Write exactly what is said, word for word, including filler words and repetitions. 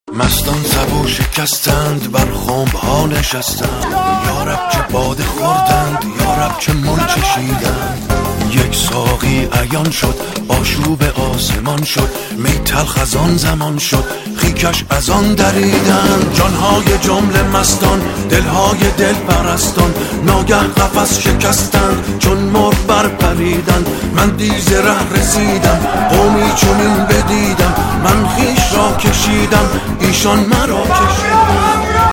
مستان سبو شکستند بر خمب ها نشستند، یارب چه باده خوردند، یارب چه مل چشیدند. یک ساقی عیان شد، آشوب آسمان شد، می تلخ از آن زمان شد، خیکش از آن دریدند. جانهای جمله مستان، دلهای دل پرستان، ناگه قفس شکستند، چون مرغ برپریدند. من دیز ره رسیدم، قومی چنین بدیدم، من خیش را کشیدم، ایشان مرا کشیدند.